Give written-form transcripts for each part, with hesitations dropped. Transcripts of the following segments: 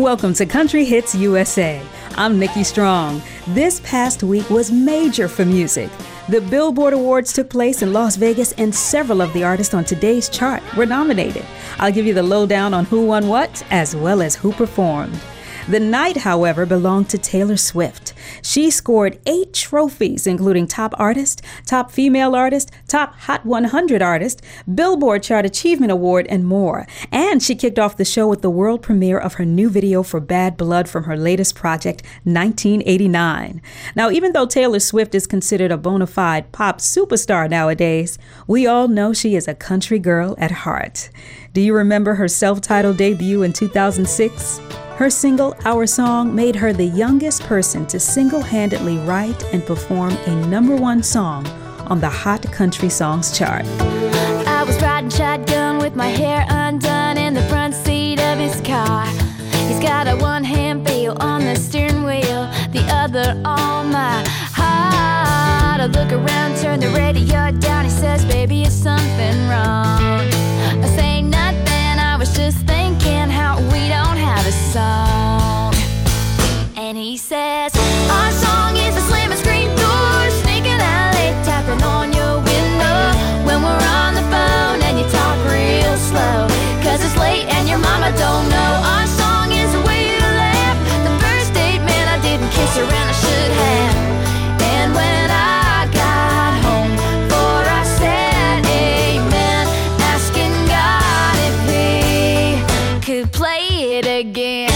Welcome to Country Hits USA. I'm Nikki Strong. This past week was major for music. The Billboard Awards took place in Las Vegas, and several of the artists on today's chart were nominated. I'll give you the lowdown on who won what, as well as who performed. The night, however, belonged to Taylor Swift. She scored 8 trophies, including Top Artist, Top Female Artist, Top Hot 100 Artist, Billboard Chart Achievement Award, and more. And she kicked off the show with the world premiere of her new video for Bad Blood from her latest project, 1989. Now, even though Taylor Swift is considered a bona fide pop superstar nowadays, we all know she is a country girl at heart. Do you remember her self-titled debut in 2006? Her single, Our Song, made her the youngest person to single-handedly write and perform a #1 song on the Hot Country Songs chart. I was riding shotgun with my hair undone in the front seat of his car. He's got a one-hand feel on the steering wheel, the other on my heart. I look around, turn the radio down. He says, baby, is something wrong? I say nothing, I was just thinking how we don't have a song. And he says, our song is a slamming screen door, sneaking out late, tapping on your window when we're on the phone and you talk real slow, cause it's late and your mama don't know. Our song is the way you laugh, the first date, man, I didn't kiss her and I should have. And when I got home for I said amen, asking God if he could play it again.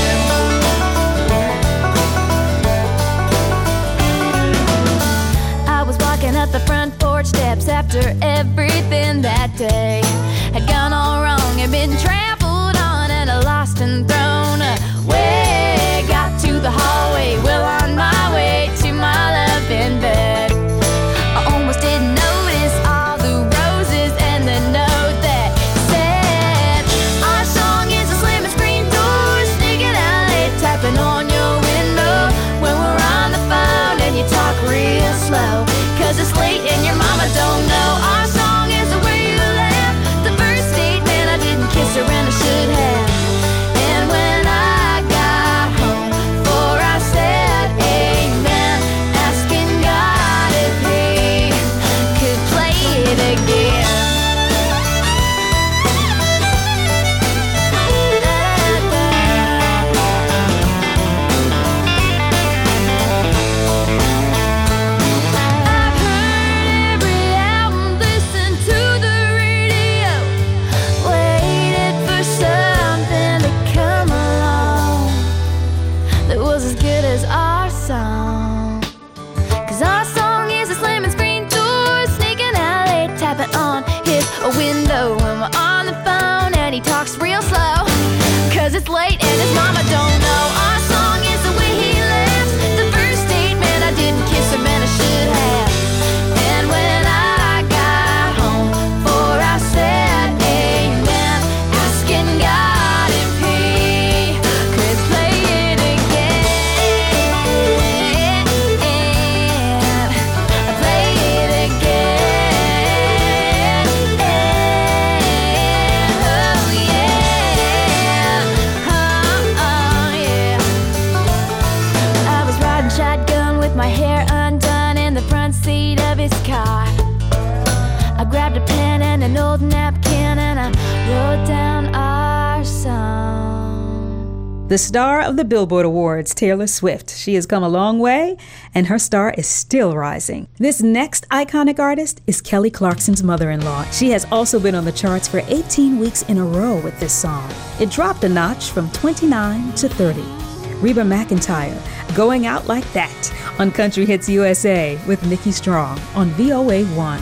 I was walking up the front porch steps after everything that day had gone all wrong, had been trampled on and lost and thrown away. Got to the hallway, well on my way to my loving bed. I almost didn't notice all the roses and the note that said, our song is a slamming screen door, sneaking out late, tapping on your window when we're on the phone and you talk real slow, cause it's late and your mama don't know. Our song is the way you laugh, the first date, man, I didn't kiss her and I should have. And when I got home for I said amen, asking God if he could play it again. I've heard every album, listened to the radio, waited for something to come along that was as good as our song. Cause our song is a slamming screen door, sneaking out late, tapping on his window when we're on the phone and he talks real slow, cause it's late and his mama don't know. Our song is the way he laughs, the first date, man, I didn't kiss him and I should have. And when I got home for I said amen, asking God if he could play it again. Play it again. Oh yeah. Oh yeah. I was riding shotgun with my hair undone in the front seat of his car. I grabbed a pen and an old napkin and I wrote down our song. The star of the Billboard Awards, Taylor Swift. She has come a long way, and her star is still rising. This next iconic artist is Kelly Clarkson's mother-in-law. She has also been on the charts for 18 weeks in a row with this song. It dropped a notch from 29 to 30. Reba McEntire, Going Out Like That, on Country Hits USA with Nikki Strong on VOA1.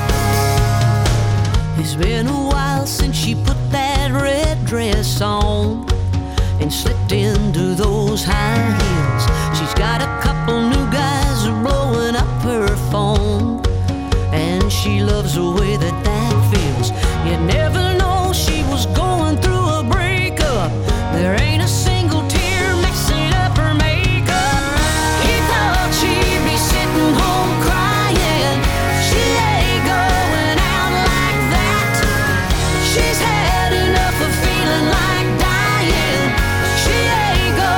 It's been a while since she put that red dress on and slipped into those high heels. She's got a couple new guys blowing up her phone, and she loves the way that that feels. You never know she was going through a breakup. There ain't a single tear messing up her makeup. He thought she'd be sitting home crying. She ain't going out like that. She's had enough of feeling like dying. She ain't going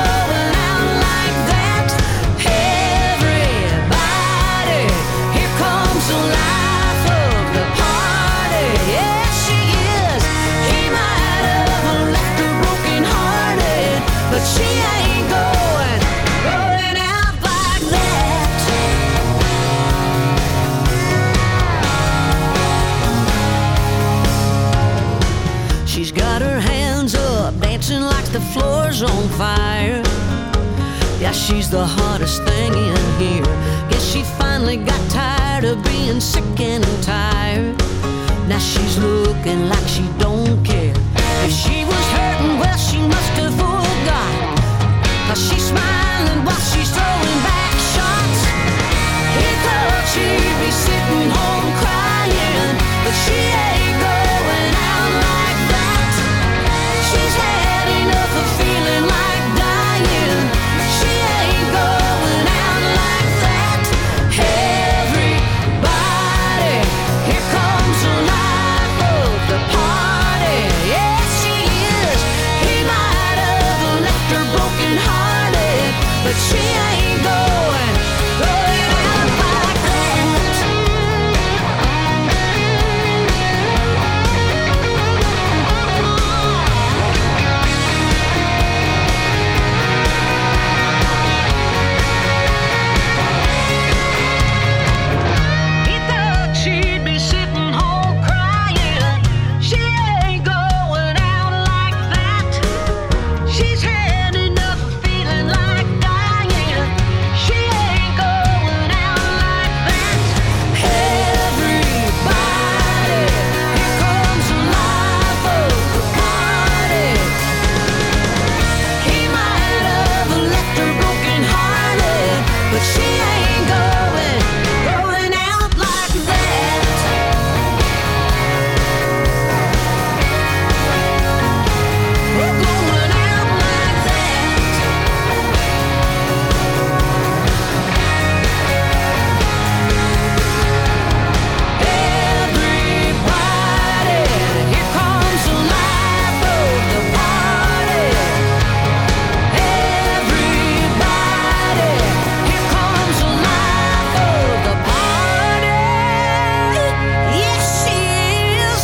the life of the party. Yeah, she is. He might have left her broken hearted, but she ain't going out like that. She's got her hands up, dancing like the floor's on fire. Yeah, she's the hottest thing in here. Guess she finally got tired of being sick and tired. Now she's looking like she don't care. If she was hurting, well, she must have forgot. 'Cause she's smiling while she's throwing back shots. He thought she'd be sitting home crying, but she ain't going out like that. She's had enough of feeling like dying. She ain't going out like that. Everybody, here comes the life of the party. Yes, she is. He might have left her broken hearted, but she ain't going out like that. He thought she'd be sitting home crying. She ain't going out like that. She's had enough of feeling like dying. She ain't going out like that. Everybody, here comes the life of the party. He might have left her broken hearted, but she ain't going out like that. We're going out like that. Everybody, here comes the life of the party. Everybody, here comes the life of the party. Yes, she is.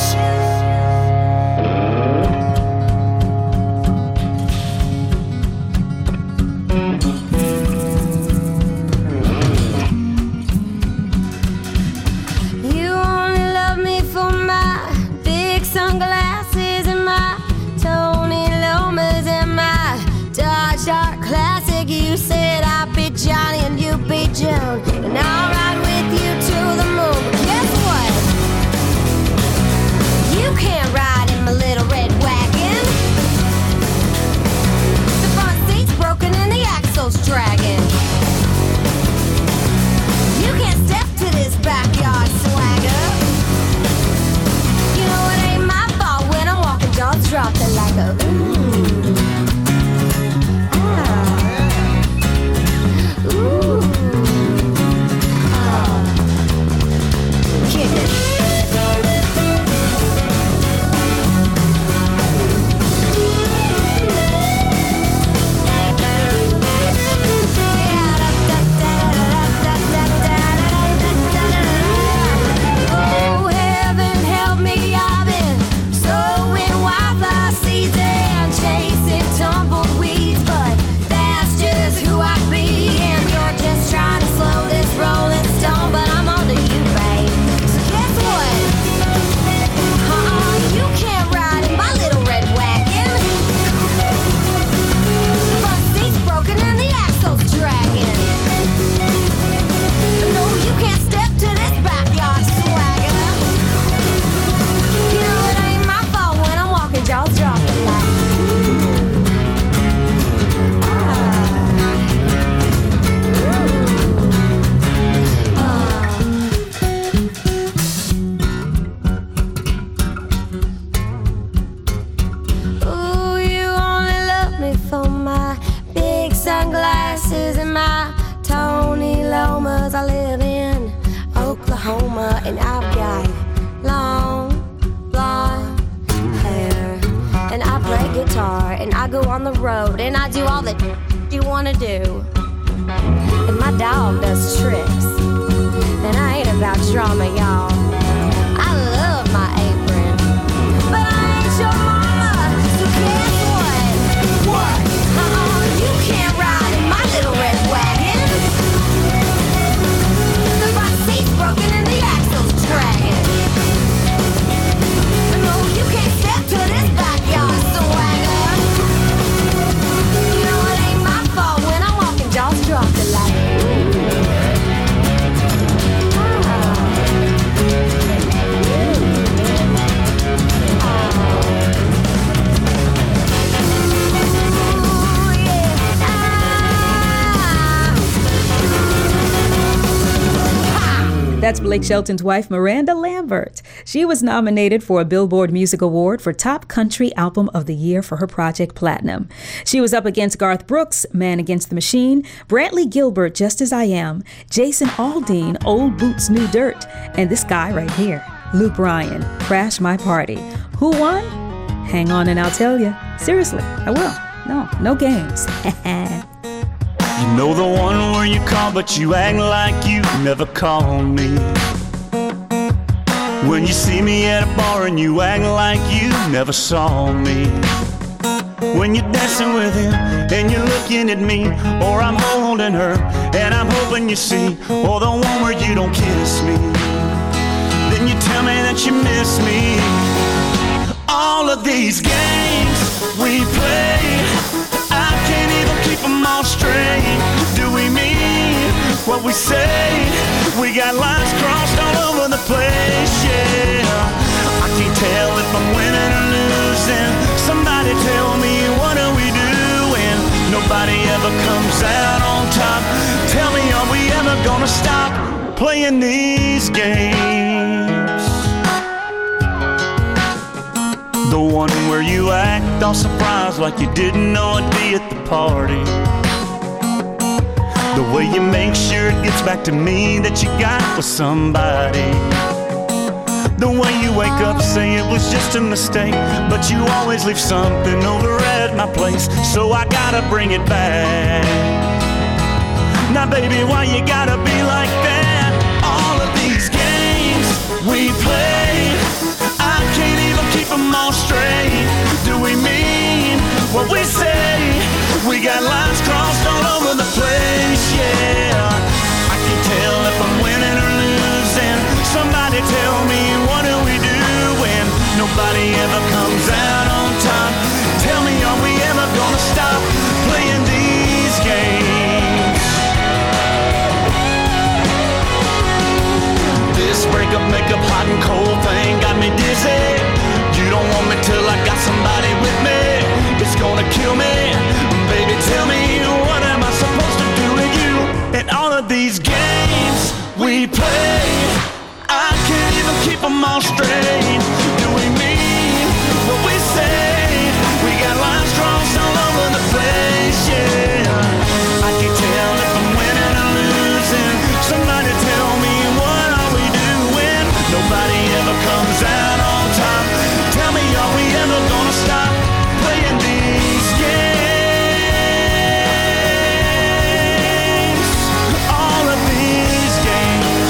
You only love me for my big sunglasses and my Tony Lomas and my Dodge Dart Classic. You said I'd be Johnny and you'd be Joan, and I'll ride with you to the moon. But guess what? You can't ride in my little red wagon. The front seat's broken and the axle's dragging. You can't step to this backyard swagger. You know it ain't my fault when I'm walking, jaws dropping like a ooh. Ooh. Kick it. Oh, heaven help me, I've been sowing wildflower seeds and chasing tumbleweeds, but that's just who I be. And you're just trying to slow this rolling stone, but I'm onto you, babe. So guess what? You can't ride in my little red wagon. The front seat's broken and the axle's dragging. No, you can't step to this backyard swagger. You know it ain't my fault when I'm walking, jaws dropping like. Ooh, you only love me for my big sunglasses and my Tony Lomas. I live in Oklahoma and I've got long blonde hair, and I play guitar and I go on the road and I do all the you wanna do, and my dog does tricks. And I ain't about drama, y'all. I love my apron, but I ain't your mama, so guess what? What? You can't ride in my little red wagon. The right seat's broken and the axle's dragging. No, you can't step to this backyard swagger. You know it ain't my fault when I'm walking jaws dropped like. That's Blake Shelton's wife, Miranda Lambert. She was nominated for a Billboard Music Award for Top Country Album of the Year for her project Platinum. She was up against Garth Brooks, Man Against the Machine, Brantley Gilbert, Just As I Am, Jason Aldean, Old Boots, New Dirt, and this guy right here, Luke Bryan, Crash My Party. Who won? Hang on and I'll tell you. Seriously, I will. No games. You know the one where you call but you act like you never called me. When you see me at a bar and you act like you never saw me. When you're dancing with him and you're looking at me, or I'm holding her and I'm hoping you see, or the one where you don't kiss me, then you tell me that you miss me. All of these games we play, I can't even keep them all straight. Do we mean what we say? We got lines crossed all over the place, yeah. I can't tell if I'm winning or losing. Somebody tell me, what are we doing? Nobody ever comes out on top. Tell me, are we ever gonna stop playing these games? The one where you act all surprised like you didn't know I'd be at the party. The way you make sure it gets back to me that you got with somebody. The way you wake up, say it was just a mistake, but you always leave something over at my place, so I gotta bring it back. Now baby, why you gotta be like that? All of these games we play, I can't even keep them all straight. Do we mean what we say? We got lines crossed all over the place, yeah. I can't tell if I'm winning or losing. Somebody tell me, what are we doing? Nobody ever comes out on top. Tell me, are we ever gonna stop playing these games? This breakup, makeup, hot and cold thing got me dizzy. You don't want me till I got somebody with me. It's gonna kill me. Baby, tell me, what am I supposed to do with you? And all of these games we play, I can't even keep them all straight. Do we mean what we say? We got lines crossed all over the place, yeah. I can't tell if I'm winning or losing. Somebody tell me, what are we doing? Nobody ever comes out on top. Tell me, are we ever gonna stop playing these games? All of these games.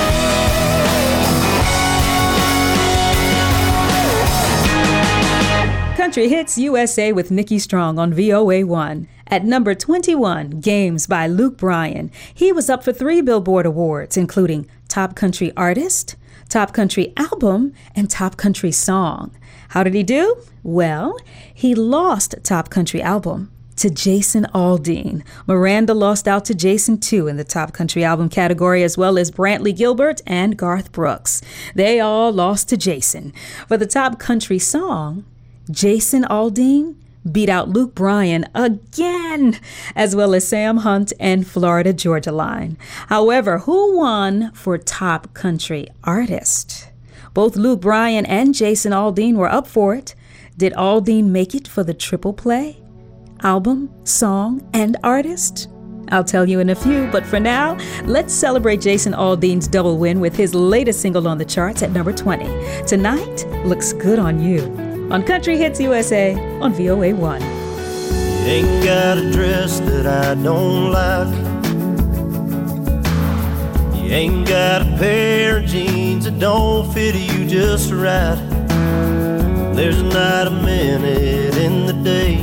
Country Hits USA with Nikki Strong on VOA1. At number 21, Games by Luke Bryan. He was up for 3 Billboard Awards, including Top Country Artist, Top Country Album, and Top Country Song. How did he do? Well, he lost Top Country Album to Jason Aldean. Miranda lost out to Jason too in the Top Country Album category, as well as Brantley Gilbert and Garth Brooks. They all lost to Jason. For the Top Country Song, Jason Aldean beat out Luke Bryan again, as well as Sam Hunt and Florida Georgia Line. However, who won for Top Country Artist? Both Luke Bryan and Jason Aldean were up for it. Did Aldean make it for the triple play? Album, song, and artist? I'll tell you in a few, but for now, let's celebrate Jason Aldean's double win with his latest single on the charts at number 20. Tonight Looks Good on You. On Country Hits USA on VOA1. Ain't got a dress that I don't like. You ain't got a pair of jeans that don't fit you just right. There's not a minute in the day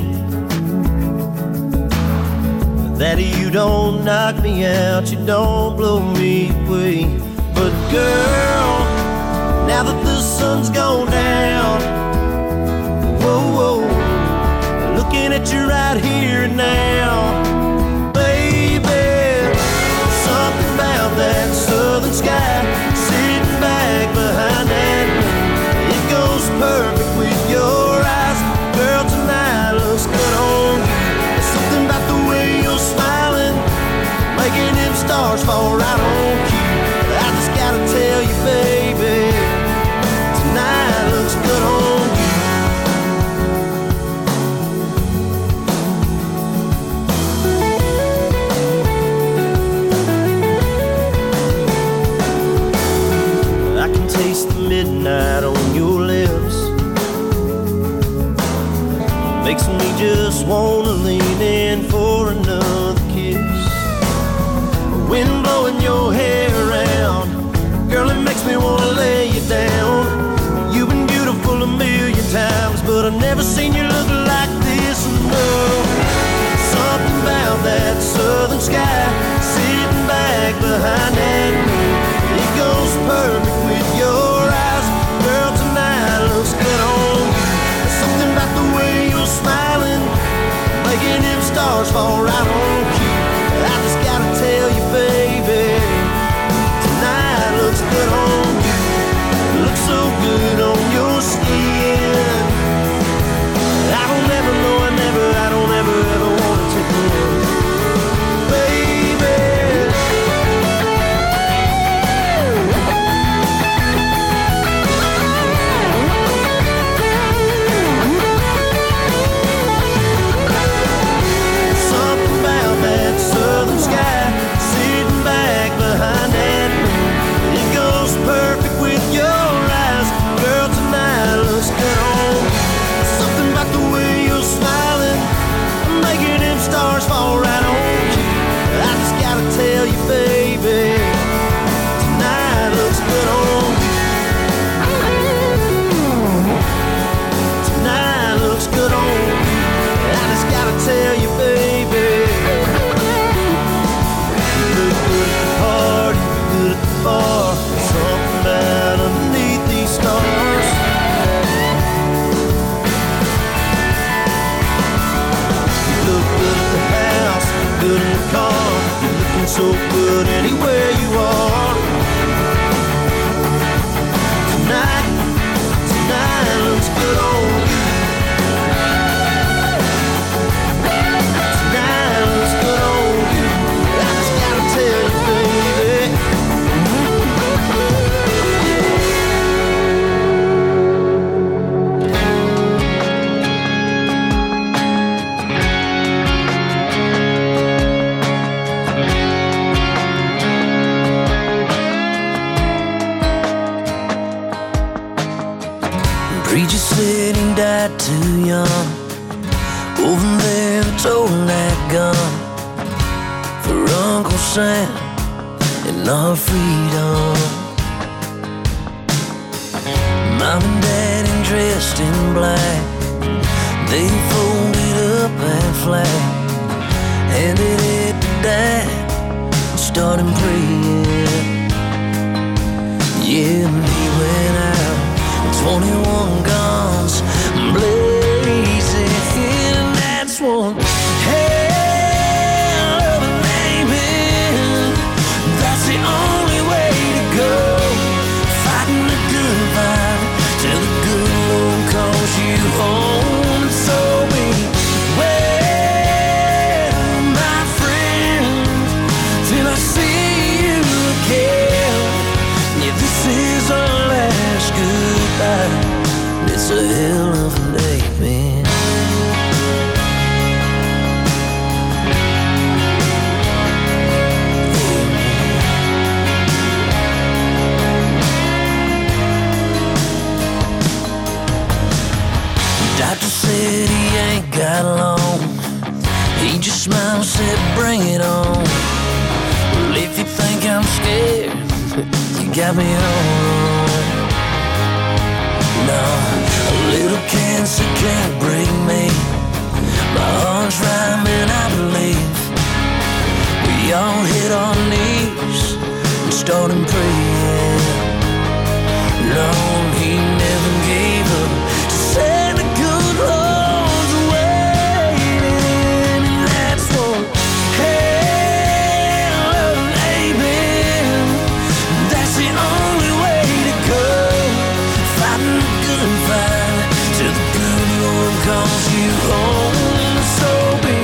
that you don't knock me out, you don't blow me away. But girl, now that the sun's gone down, whoa, whoa, looking at you right here and now, baby, something about that southern sky sitting back behind that moon. It goes perfect with your eyes, girl, tonight looks good on you. There's something about the way you're smiling, making them stars fall right on cue. I just gotta tell you, baby, tonight looks good on you. I can taste the midnight on your lips, makes me just wanna lean in for another kiss. Wind blowing your hair around, girl, it makes me wanna lay you down. You've been beautiful a million times, but I've never seen you look like this. No, something about that southern sky sitting back behind that moon. It goes perfect with your eyes, girl, tonight looks good on you. There's something about the way you're smiling, making them stars fall right on cue. I just gotta tell you, baby, tonight looks good on you. Looks so good on your skin. I don't ever know, I don't ever wanna take a look, baby. Something about that southern sky sitting back behind that moon. It goes perfect with your eyes, girl, tonight looks good on you. Something about the way you're smiling, making them stars fall right on you. I just gotta tell you, baby, tonight looks good on you. Tonight looks good on you. I just gotta tell you, baby, you look good at the party, good at the bar. Something about underneath these stars. You look good at the house, good in the car. You're looking so good anywhere you are. Tonight looks good on you. Tonight looks good on you. I just gotta tell you, baby. Preacher said he died too young. Over there, toting that gun for Uncle Sam and our freedom. Mom and Dad dressed in black, they folded up that flag, handed it to Dad, and started praying. Yeah, and he went out, 21 guns blazing, and that's one hell of a name. That's the only way to go, fighting the good fight till the good Lord calls you home. And so beware, my friend, till I see you again. Yeah, this is our last goodbye. It's a hell of a day, man. Doctor said he ain't got long. He just smiled and said, bring it on. Well, if you think I'm scared, got me on. No, a little cancer can't break me. My heart's rhyming, I believe. We all hit our knees and started praying. Lord, he never gave up to send the good Lord's waiting. And that's what hell and amen. That's the only way to go. Fighting the good fight till the good Lord calls you home. So be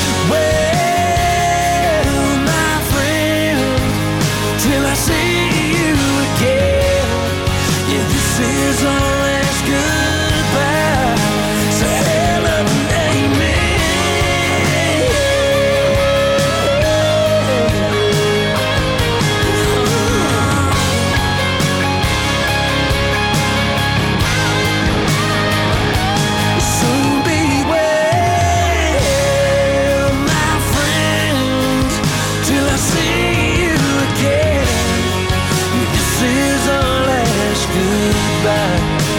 well, my friend, till I see you again. Yeah, this is our last goodbye. So hell of an amen. So be well, my friend, till I see you again. This is our last goodbye.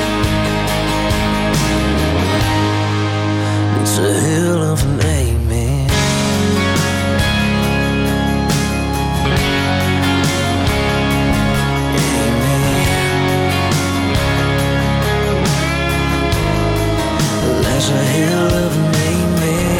It's a hell of an amen. Amen. That's a hell of an amen.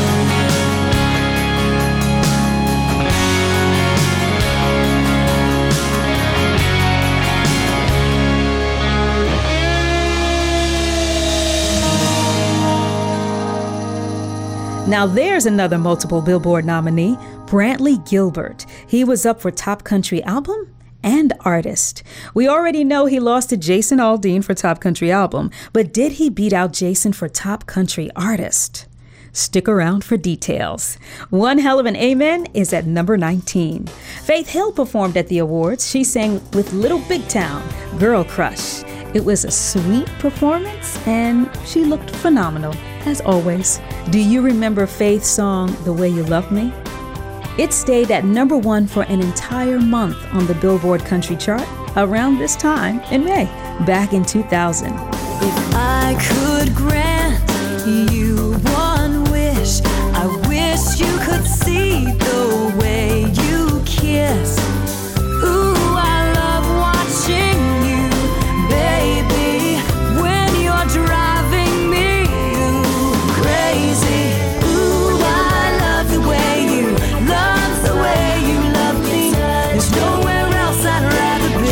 Now there's another multiple Billboard nominee, Brantley Gilbert. He was up for Top Country Album and Artist. We already know he lost to Jason Aldean for Top Country Album, but did he beat out Jason for Top Country Artist? Stick around for details. One Hell of an Amen is at number 19. Faith Hill performed at the awards. She sang with Little Big Town, Girl Crush. It was a sweet performance, and she looked phenomenal, as always. Do you remember Faith's song, The Way You Love Me? It stayed at number 1 for an entire month on the Billboard Country Chart around this time in May, back in 2000. If I could grant you one wish, I wish you could see the way you kiss. Ooh, I love watching you, baby, when you're driving me crazy. Ooh, I love the way you love me. There's nowhere else I'd rather be.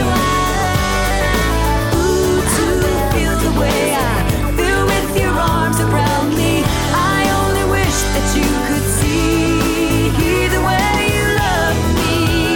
Ooh, to feel the way I feel with your arms around me. I only wish that you could see the way you love me.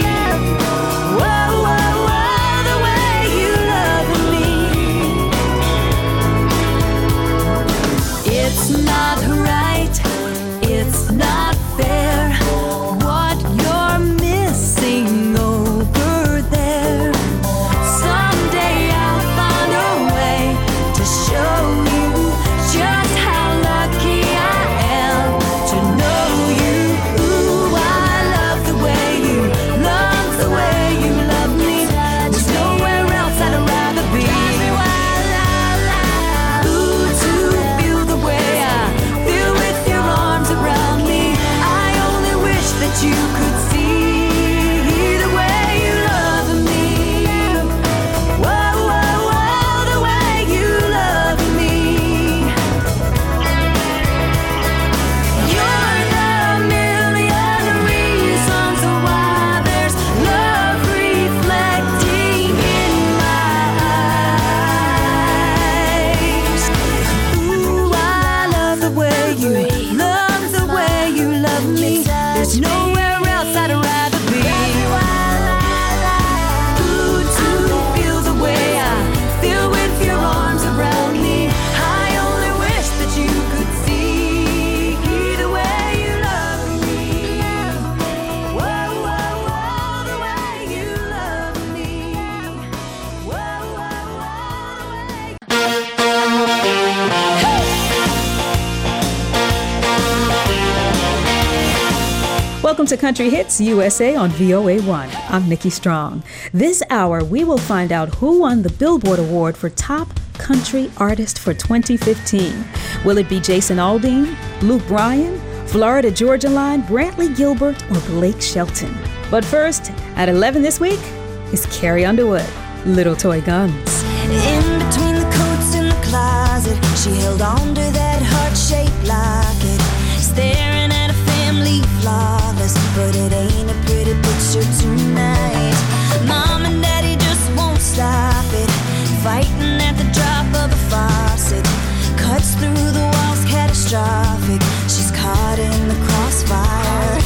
Welcome to Country Hits USA on VOA1. I'm Nikki Strong. This hour, we will find out who won the Billboard Award for Top Country Artist for 2015. Will it be Jason Aldean, Luke Bryan, Florida Georgia Line, Brantley Gilbert, or Blake Shelton? But first, at 11 this week, is Carrie Underwood, Little Toy Guns. In between the coats in the closet, she held on to that heart-shaped locket, staring at a family flawless, but it ain't a pretty picture tonight. Mom and Daddy just won't stop it, fighting at the drop of a faucet, cuts through the walls catastrophic. She's caught in the crossfire,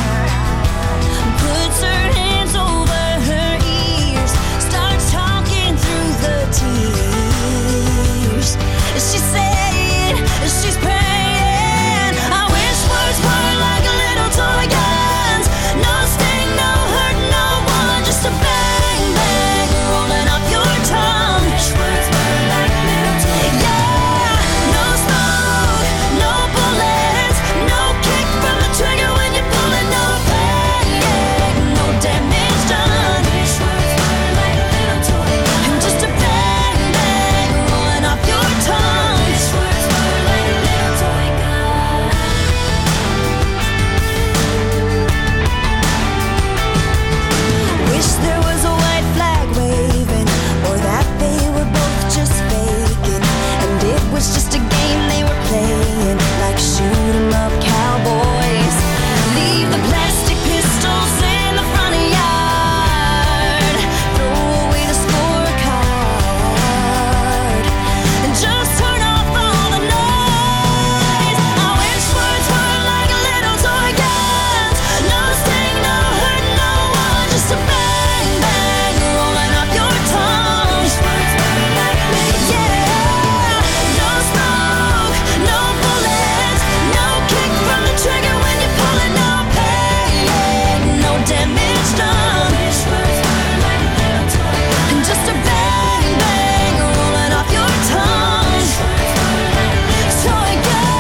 puts her hands over her ears, starts talking through the tears. She's saying, she's praying, I wish words were like little toy guns. No sting, no hurt, no one, just a bang, bang, rolling off your tongue. Wish words were like little toy guns. Yeah, no smoke, no bullets, no kick from the trigger when you pull it, no bang, no damage done. Wish words were like little toy guns. Just a bang, bang, rolling off your tongue. Wish words were like little toy guns. Wish there was a white flag waving, or that they were both just faking, and it was just a game they were playing, like shoot 'em up cowboys. Leave the plastic pistols in the front yard, throw away the scorecard, and just turn off all the noise. I wish words were like little toy guns. No sting, no hurt, no one, just a bang, bang, rolling off your tongue. Wish words were like yeah, no smoke, no bullets, no kick from the trigger when you pull it, no pain, no damage done. Wish words were like little toy guns. Just a bang, bang, rolling off your tongue. Wish words were like toy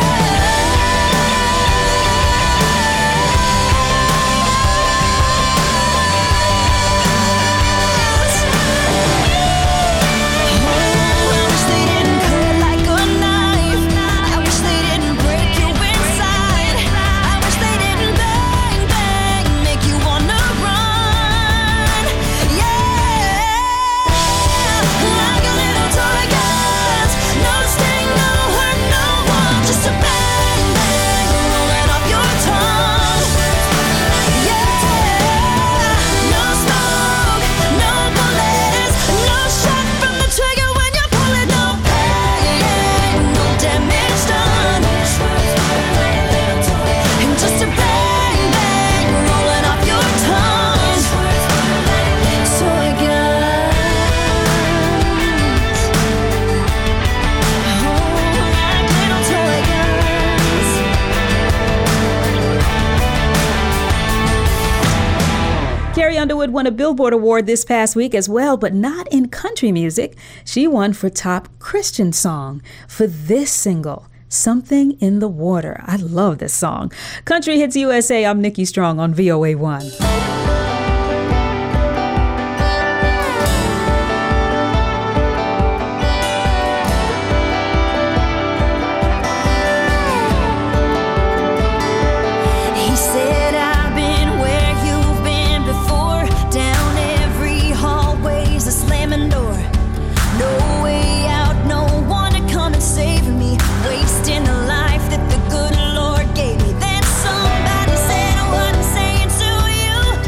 I wish they didn't cut like a knife. I wish they didn't break you inside. I wish they didn't bang, bang, make you wanna run. Yeah, like a little toy guns. No sting, no hurt, no one, just a bang, bang, rolling off your tongue. Yeah, no smoke, no bullets, no shot from the trigger when you pull it, no pain, no damage done. And just a bang, bang, rolling off your tongue. Toy guns. Oh, like little toy guns. Carrie Underwood won a Billboard Award this past week as well, but not in country music. She won for Top Christian Song for this single, Something in the Water. I love this song. Country Hits USA, I'm Nikki Strong on VOA1. He said, I've been where you've been before, down every hallway's a slamming door. No way out, no one to come and save me, wasting the life that the good Lord gave me. Then somebody said, I wasn't saying to you,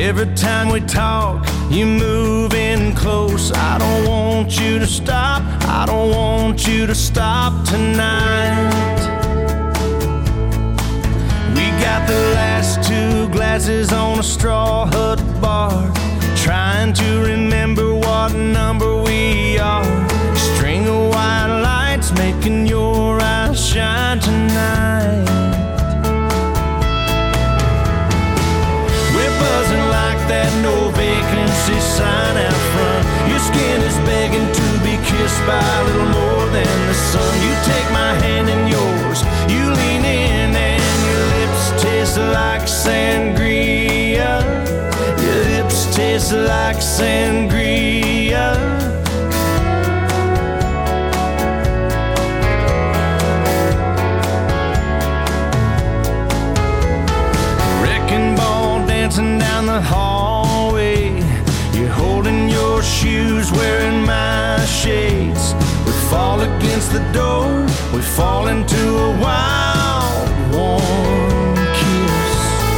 Every time we talk, you move in close. I don't want you to stop. I don't want you to stop tonight. We got the last 2 glasses on a straw hut bar, trying to remember what number we are. String of white lights making your eyes shine tonight. We're buzzing like that no vacancy sign out front. Your skin is begging to be kissed by a little more than the sun. You take my hand in yours, you lean in, and your lips taste like sangria. Your lips taste like sangria. Wrecking ball dancing down the hallway. You're holding your shoes, wearing my shades. We fall against the door, we fall into a wild, warm kiss.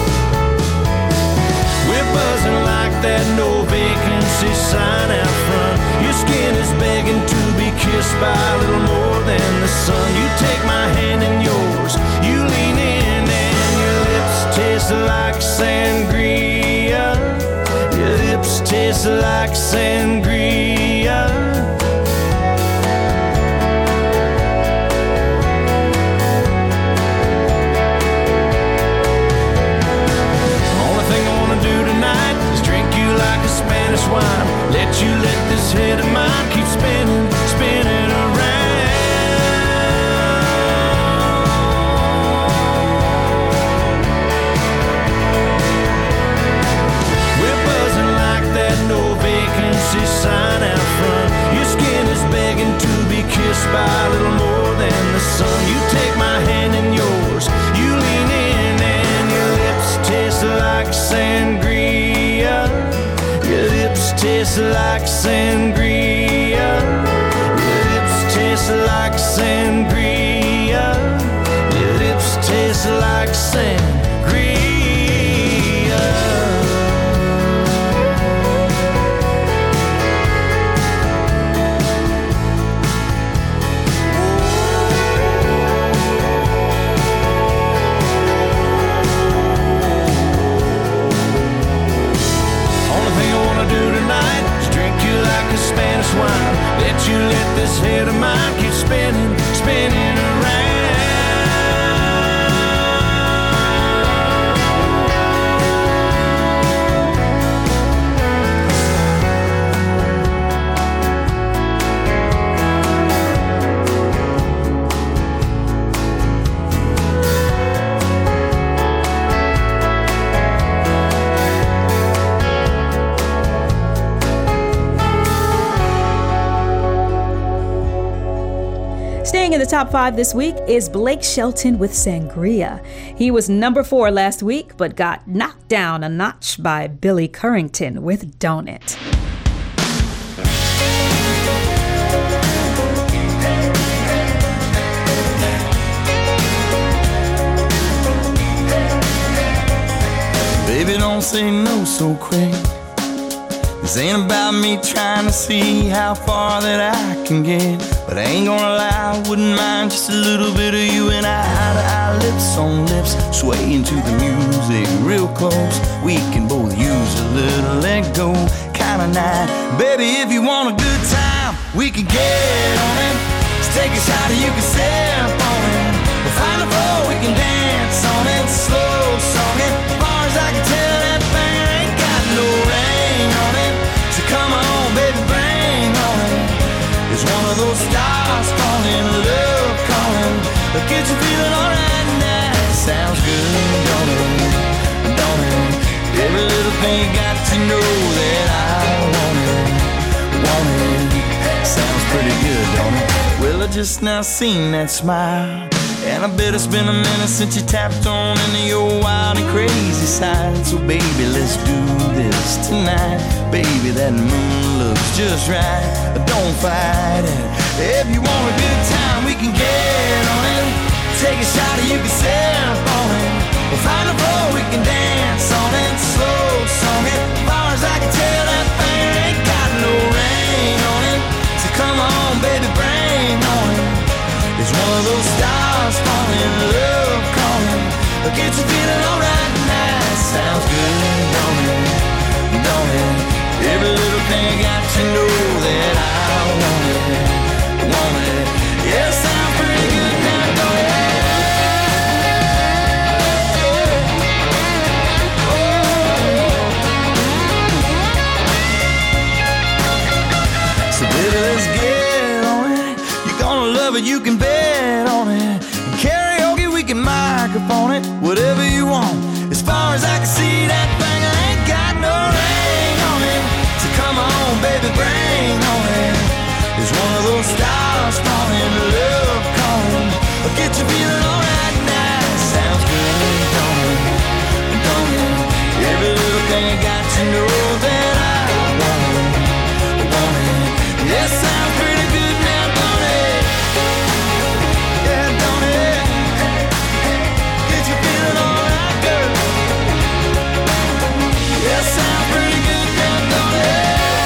We're buzzing like that no vacancy sign out front. Your skin is begging to be kissed by a little more than the sun. You take my hand in yours, you lean in, and your lips taste like sangria. Your lips taste like sangria. Only thing I wanna do tonight is drink you like a Spanish wine. Let you let this head of mine keep spinning, spinning around. We're buzzing like that no vacancy sign out front. Your skin is begging to be kissed by a little more than the sun. You take my hand in yours, you lean in, and your lips taste like sangria. Your lips taste like sangria. Your lips taste like sangria. Your lips taste like sangria. Spanish wine. Let you let this head of mine keep spinning, spinning Staying in the top 5 this week is Blake Shelton with Sangria. He was number 4 last week, but got knocked down a notch by Billy Currington with Don't It. Baby, don't say no so quick. This ain't about me trying to see how far that I can get. But I ain't gonna lie, I wouldn't mind just a little bit of you and I. Eye to eye, lips on lips, swaying to the music real close. We can both use a little let go kind of night. Baby, if you want a good time, we can get on it. Let's take a shot and you can sip on it. We'll find a floor, we can dance on it. Slow song it, as far as I can tell, that thing ain't got no ring on it. So come on, baby, bring on it. It's one of those stars calling, love calling. But get you feeling alright now. Sounds good, don't it? Don't it? Every little thing got to know that I want it. Want it. Sounds pretty good, don't it? Well, I just now seen that smile, and I bet it's been a minute since you tapped on into your wild and crazy side. So baby, let's do this tonight. Baby, that moon looks just right. Don't fight it. If you want a good time, we can get on it. Take a shot and you can sip on it. We'll find a floor we can dance on it, slow song it. As far as I can tell, that thing ain't got no ring on it. So come on, baby, bring on it. It's one of those stars falling, love calling. I'll get you feeling alright tonight. Sounds good, don't it? Don't it? Every little thing got to know that I want it. Want it? Yeah, sounds pretty good now, don't it? So baby, let's get on it. You're gonna love it, you can bet on it. And karaoke, we can microphone it. Whatever you want. As far as I can see, that thing I ain't got no ring on it. So come on, baby, bring on it. It's one of those stars falling, love calling. I'll get you feeling alright now. Sounds good, don't it? Don't it? Every little thing I got to know that I want it. Want it? Yeah, sounds pretty good now, don't it? Yeah, don't it? Get you feeling alright, girl. Yeah, sounds pretty good now, don't it?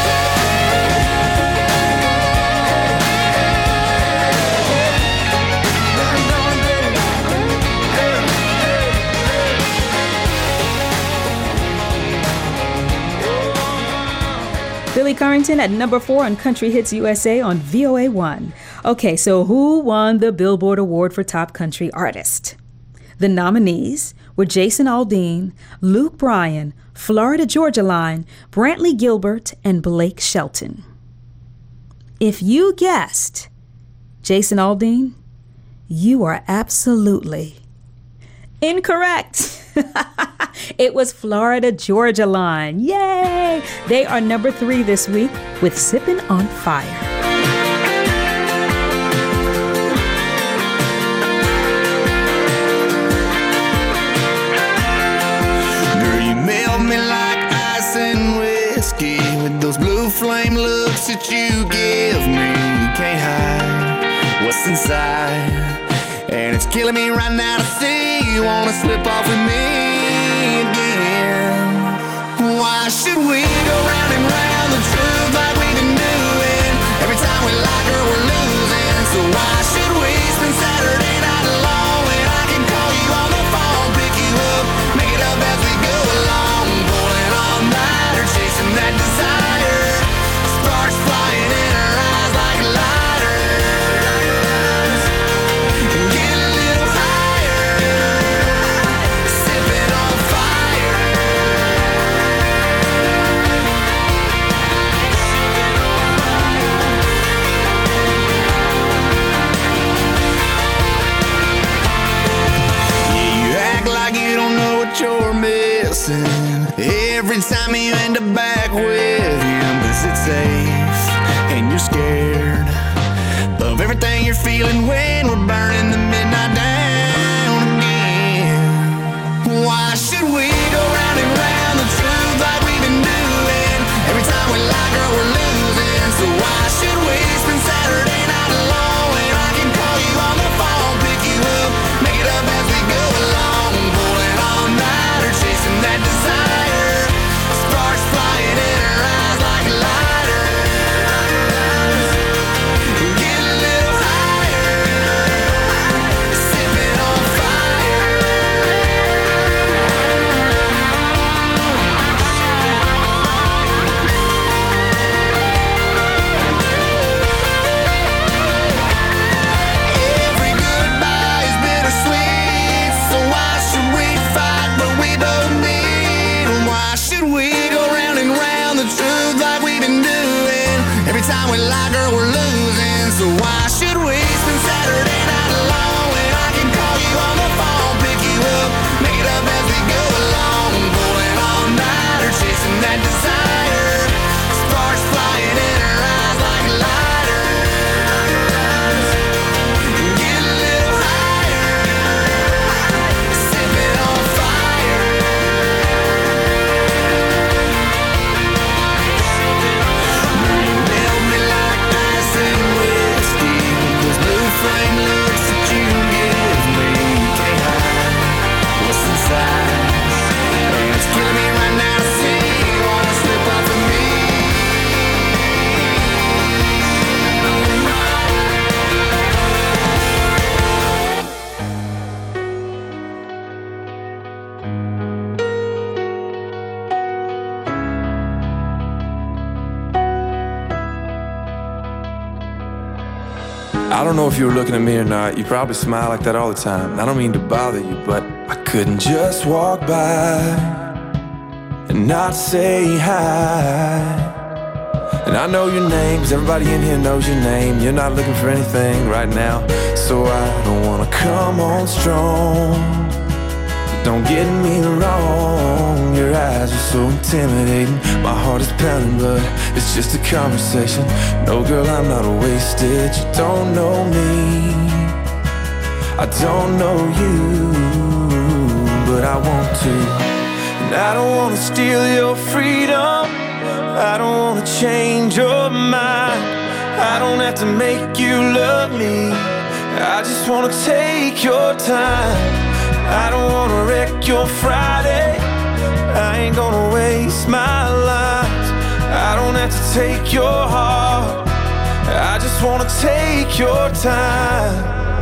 Billy Currington at number 4 on Country Hits USA on VOA1. Okay, so who won the Billboard Award for Top Country Artist? The nominees were Jason Aldean, Luke Bryan, Florida Georgia Line, Brantley Gilbert, and Blake Shelton. If you guessed Jason Aldean, you are absolutely incorrect. It was Florida Georgia Line. Yay! They are number 3 this week with Sippin' on Fire. Girl, you melt me like ice and whiskey with those blue flame looks that you give me. You can't hide what's inside, and it's killing me right now to see you wanna slip off with me again. Why should we go round and round the truth like we've been doing? Every time we like her, we're losing. So why should we spend Saturday night alone when I can call you on the phone, pick you up, make it up as we go along, pulling all night or chasing that desire, sparks flying in our eyes like lighters. Get a little higher, sipping on fire. You're missing every time you end up back with him, 'cause it's safe and you're scared of everything you're feeling when we're burning the midnight down again. Why should we go round and round the truth like we've been doing? Every time we like her, we're losing. So why should we spend Saturday night alone when I can call you on the phone, pick you up, make it up as we go along, pulling all night or chasing that desire, sparks flying in our eyes like lighters. Get a little higher, sipping on fire. Every goodbye is bittersweet, so why should we fight what we both need? And why should we go round and round the truth like we've been doing? Every time we like her, we're losing. So why should we spend Saturday night alone when I can call you on the phone, pick you up, make it up as we go along, pulling all night or chasing that desire, sparks flying in our eyes like lighters. Get a little higher, sipping on fire. Girl, you melt me like ice and whiskey with those blue flame I don't know if you were looking at me or not. You probably smile like that all the time. I don't mean to bother you, but I couldn't just walk by and not say hi. And I know your name, 'cause everybody in here knows your name. You're not looking for anything right now, so I don't wanna come on strong. But don't get me wrong, your eyes are so intimidating. My heart is pounding, but it's just a conversation. No, girl, I'm not wasted. You don't know me, I don't know you, but I want to. And I don't wanna steal your freedom, I don't wanna change your mind. I don't have to make you love me, I just wanna take your time. I don't wanna wreck your Friday, I ain't gonna waste my life. I don't have to take your heart, I just wanna take your time.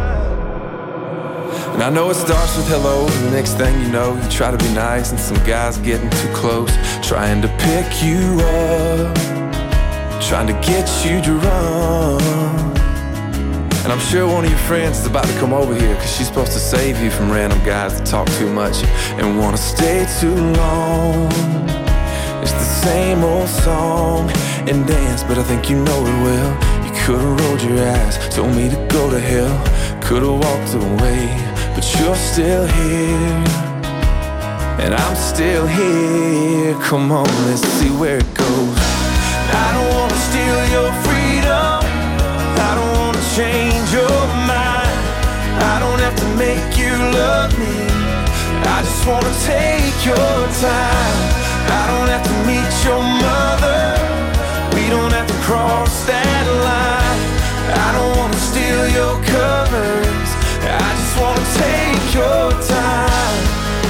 And I know it starts with hello, and the next thing you know, you try to be nice, and some guy's getting too close, trying to pick you up, trying to get you drunk. And I'm sure one of your friends is about to come over here, 'cause she's supposed to save you from random guys that talk too much and wanna stay too long. It's the same old song and dance, but I think you know it well. You could've rolled your eyes, told me to go to hell, could've walked away, but you're still here, and I'm still here. Come on, let's see where it goes. I don't wanna steal your freedom, I don't wanna change your mind. I don't have to make you love me, I just wanna take your time. I don't have to meet your mother, we don't have to cross that line. I don't wanna steal your covers, I just wanna take your time.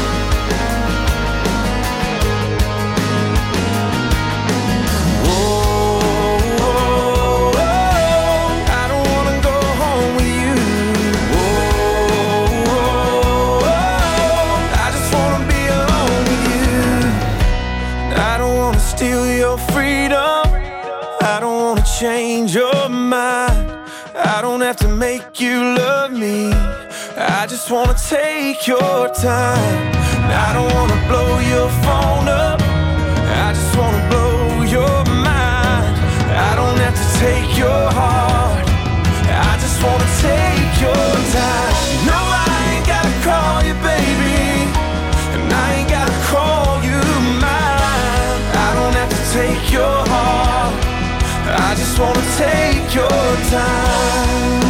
Change your mind, I don't have to make you love me, I just wanna take your time. I don't wanna blow your phone up, I just wanna blow your mind. I don't have to take your heart, I just wanna take your time. No, I ain't gotta call you baby, and I ain't gotta call you mine. I don't have to take your heart, I just wanna take your time.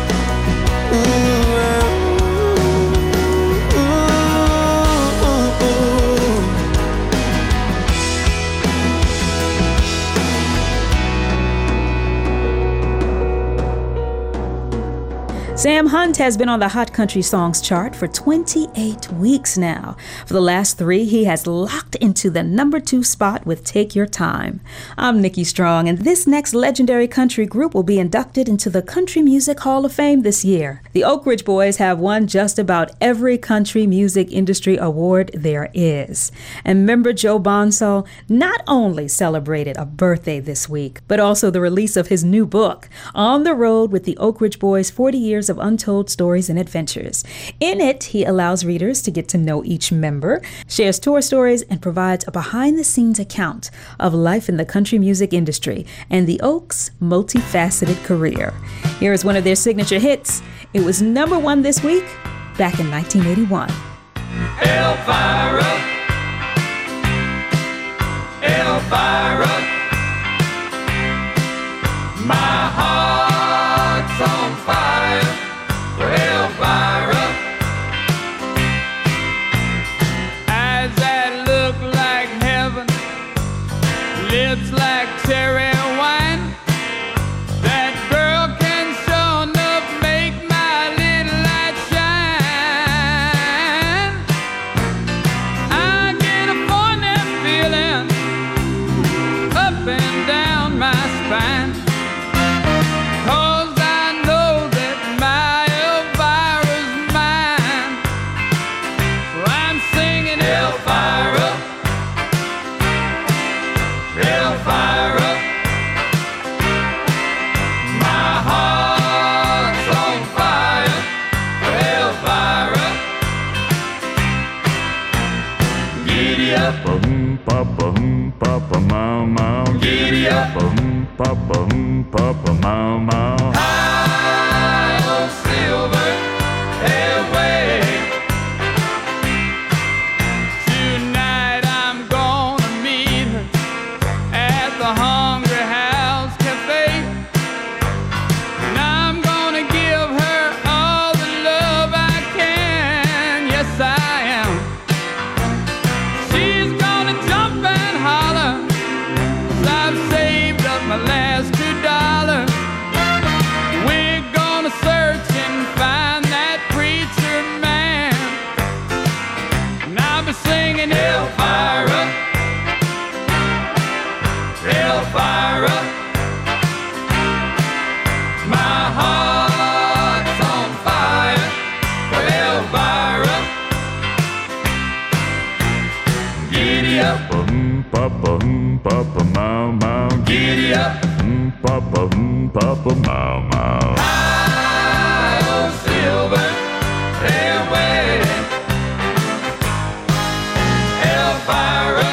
Sam Hunt has been on the Hot Country Songs chart for 28 weeks now. For the last 3, he has locked into the number 2 spot with Take Your Time. I'm Nikki Strong, and this next legendary country group will be inducted into the Country Music Hall of Fame this year. The Oak Ridge Boys have won just about every country music industry award there is. And member Joe Bonsall not only celebrated a birthday this week, but also the release of his new book, On the Road with the Oak Ridge Boys, 40 Years of Untold Stories and Adventures. In it, he allows readers to get to know each member, shares tour stories, and provides a behind-the-scenes account of life in the country music industry and the Oaks' multifaceted career. Here is one of their signature hits. It was number 1 this week, back in 1981. Elvira, Elvira, my heart's on fire for Elvira. Eyes that look like heaven, lips like cherry wine. That girl can sure enough make my little light shine. I get a funny feeling papa, papa, mau, mau. High on silver airway. Tonight I'm gonna meet her at the Hungry House Cafe. And I'm gonna give her all the love I can. Yes, I am. She's gonna jump and holler, 'cause I've saved up my last $2. We're gonna search and find that preacher man. And I'll be singing Elvira, Elvira. My heart's on fire for Elvira. Giddy up, Papa, papa, mau, mau. giddy up. Papa, papa, mau, mau. High on silver airway. Elvira,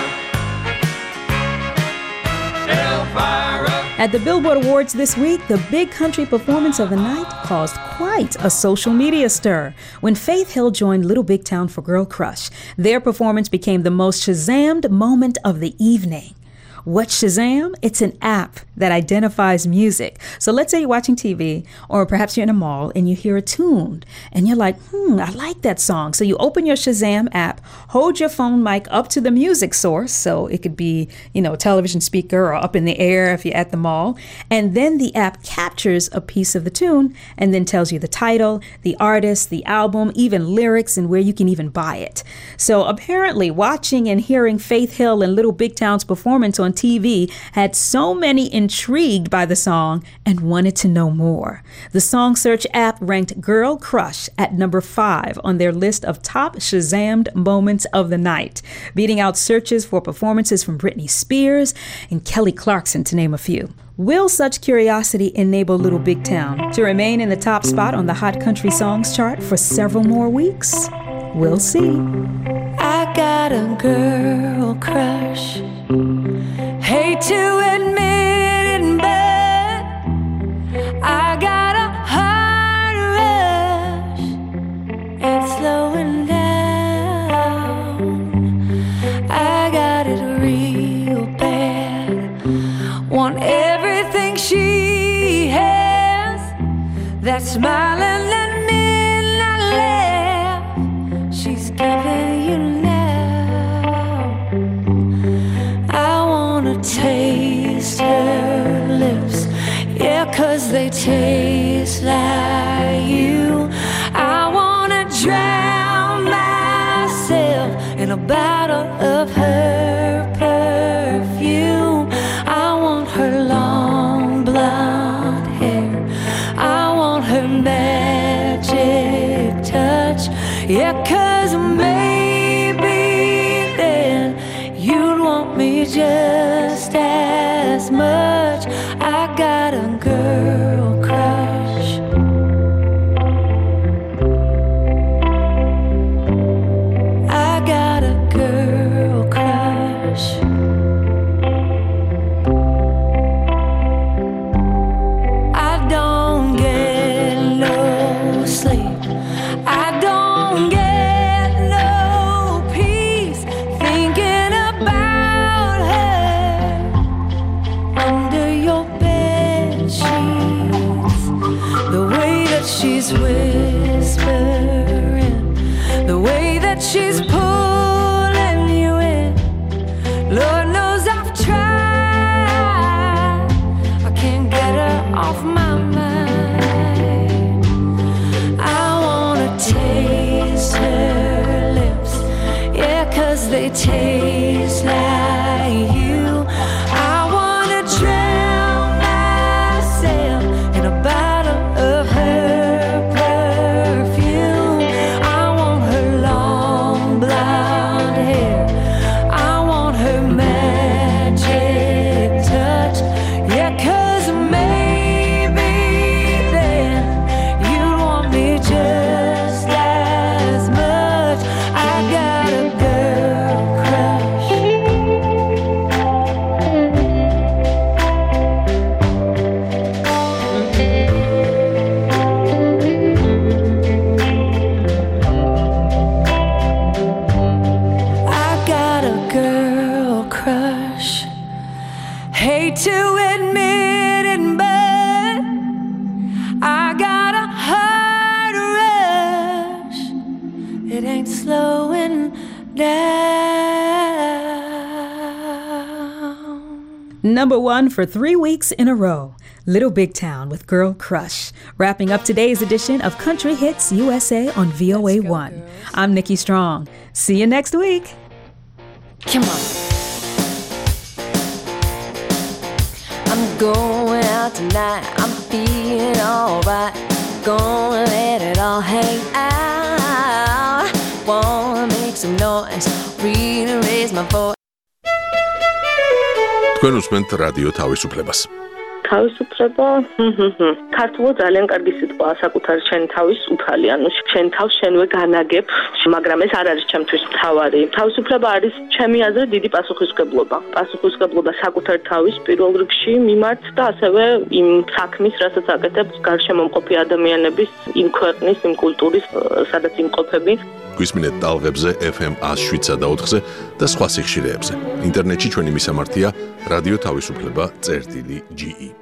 Elvira. At the Billboard Awards this week, the big country performance of the night caused quite a social media stir when Faith Hill joined Little Big Town for Girl Crush. Their performance became the most Shazammed moment of the evening. What's Shazam? It's an app that identifies music. So let's say you're watching TV, or perhaps you're in a mall and you hear a tune and you're like, I like that song. So you open your Shazam app, hold your phone mic up to the music source. So it could be, a television speaker or up in the air if you're at the mall. And then the app captures a piece of the tune and then tells you the title, the artist, the album, even lyrics, and where you can even buy it. So apparently watching and hearing Faith Hill and Little Big Town's performance on TV had so many intrigued by the song and wanted to know more. The Song Search app ranked Girl Crush at number 5 on their list of top Shazammed moments of the night, beating out searches for performances from Britney Spears and Kelly Clarkson, to name a few. Will such curiosity enable Little Big Town to remain in the top spot on the Hot Country Songs chart for several more weeks? We'll see. I got a girl crush. Hate to admit it, but I got a heart rush. It's slowing down. I got it real bad. Want everything she has. That smiling and midnight laugh she's giving you now. I wanna taste her lips, yeah, 'cause they taste like you. I wanna drown myself in a bottle of her perfume. I want her long blonde hair, I want her magic touch, yeah, 'cause maybe then you'd want me just as much. I got a girl crush. I got a girl crush. I don't get no sleep. I don't get no peace thinking about her under your bed sheets. The way that she's whispering, the way that she's pulling you in. Lord knows I've tried. I can't get her off my mind. I wanna taste her lips, yeah, 'cause they taste like you. I wanna drown myself in a bottle of her perfume. I want her long blonde hair, I want her magic touch, yeah, 'cause maybe then you'd want me just as much. I got a girl crush. #1 for 3 weeks in a row. Little Big Town with Girl Crush, wrapping up today's edition of Country Hits USA on VOA1. I'm Nikki Strong. See you next week. Come on. I'm going out tonight. I'm feeling alright. Gonna let it all hang out. Wanna make some noise. Really raise my voice. თქვენ უსმენთ რადიო თავისუფლებას. თავისუფლება ქართულად ძალიან კარგი სიტყვაა საკუთარი შენი თავის უფალი, ანუ შენ თავს შენვე განაგებ, მაგრამ ეს არ არის ჩემთვის მთავარი. თავისუფლება არის ჩემი აზრით დიდი პასუხისმგებლობა. პასუხისმგებლობა საკუთარი თავის პირველ რიგში მიმართ და ასევე იმ საქმის, რასაც აკეთებს გარშემო მყოფი ადამიანების, იმ ქვეყნის, იმ კულტურის, სადაც იმყოფები. გვისმინეთ ტალღებზე FM 107.4-ზე და სხვა სიხშირეებზე. ინტერნეტში ჩვენი მისამართია რადიო თავისუფლება.ge